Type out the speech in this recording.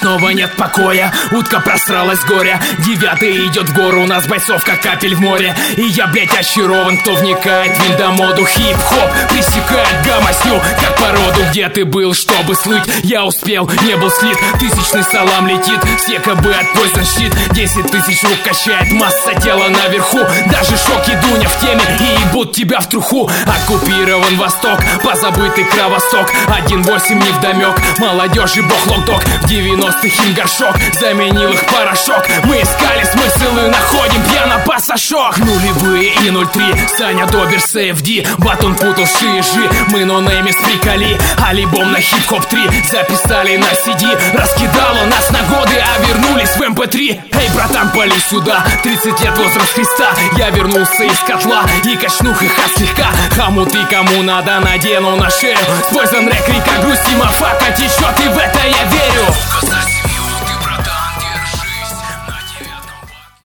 снова нет покоя. Утка просралась с горя, 9-й идет в гору. У нас бойцов как капель в море. И я, блять, очарован, кто вникает в вильдомоду. Хип-хоп пресекает гамосню, как породу. Где ты был, чтобы слыть? Я успел, не был слит. Тысячный салам летит, все КБ от поезда щит. 10 тысяч рук качает, масса тела наверху. Даже Шок и Дуня в теме и ебут тебя в труху. Оккупирован Восток, позабытый кровосток. 1-8 невдомек, молодежи бог лок-дог. В 90-х им горшок, заменил их порошок. Мы искали смысл и находим пьяно пассажок. Нулевые и 03, Саня Добер, CFD. Батон путал шижи, мы нонейми с приколи. Альбом на хип-хоп 3 записали на CD. Раскидало нас на годы, а вернулись в MP3. Эй, братан, пали сюда, 30 лет возраст Христа. Я вернулся из котла и качну ха слегка. Хомуты кому надо надену на шею. Спойзан рэк, река, грусть и мафака течет, и в это я верю.